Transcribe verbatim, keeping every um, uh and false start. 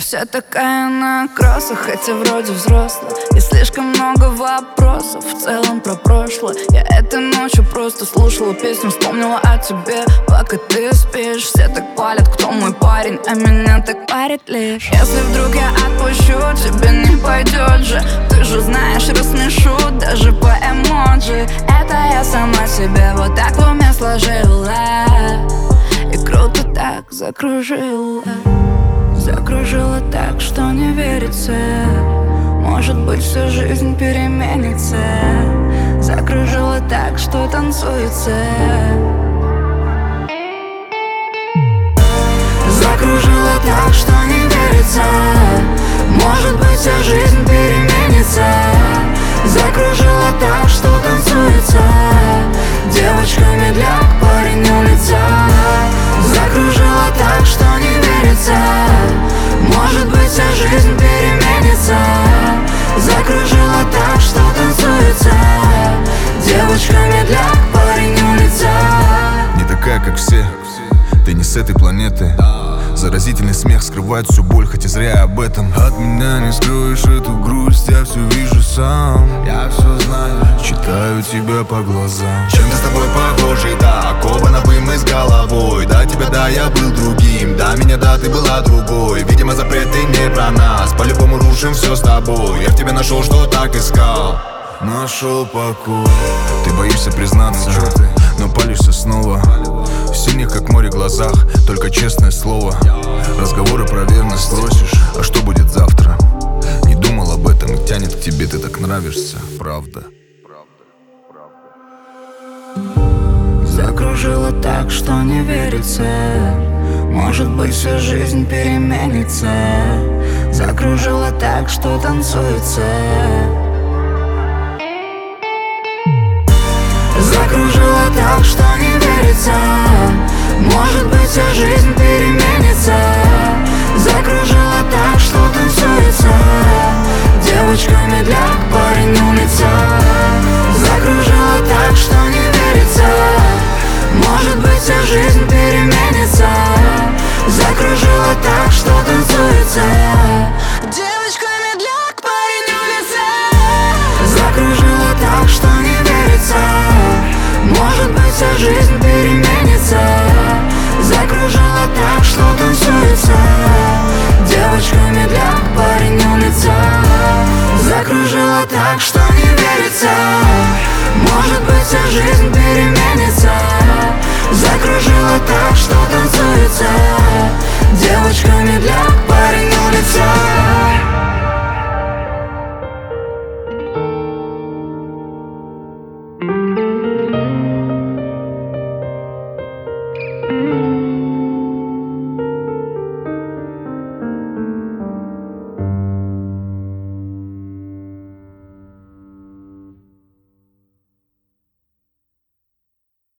Вся такая на кроссах, хотя вроде взрослая. И слишком много вопросов в целом про прошлое. Я этой ночью просто слушала песню, вспомнила о тебе. Пока ты спишь, все так палят, кто мой парень, а меня так парит лишь. Если вдруг я отпущу, тебе не пойдет же. Ты же знаешь, рассмешу даже по эмоджи. Это я сама себе вот так в уме сложила. И круто так закружила. Закружила так, что не верится. Может быть, всю жизнь переменится. Закружила так, что танцуется. Закружила так, что не верится. Может быть, вся жизнь переменится. Закружила так, что танцуется. Девочка медляк, парень улица. Закружила так, что не верится. Может быть, вся жизнь переменится. Закружила так, что танцуется. Девочка медляк, парень улица. Не такая, как все, ты не с этой планеты. Заразительный смех скрывает всю боль, хотя зря я об этом. От меня не скроешь эту грусть, я все вижу сам. Я все знаю, читаю тебя по глазам. Чем-то с тобой похожи, так, оба напы мы с головой. До тебя, да, я был другим, до меня, да, ты была другой. Видимо, запреты не про нас, по-любому рушим все с тобой. Я в тебе нашел, что так искал. Нашел покой. Ты боишься признаться, но палишься снова. В синих, как море, глазах только честное слово. Разговоры про верность спросишь, а что будет завтра? Не думал об этом и тянет к тебе, ты так нравишься, правда. Закружила так, что не верится. Может быть, всю жизнь переменится. Закружила так, что танцуется. Закружила так, что не верится. Может быть, вся жизнь переменится. Закружила так, что танцуется. Девочка медляк, парень улица. Закружила так, что не верится. Может быть, вся жизнь переменится. Закружила так, что танцуется. Девочка медляк, парень улица. Закружила так, что не верится. Может быть, вся жизнь переменится. Закружила так, что танцуется. Девочка медляк, парень улица. Закружила так, что не верится.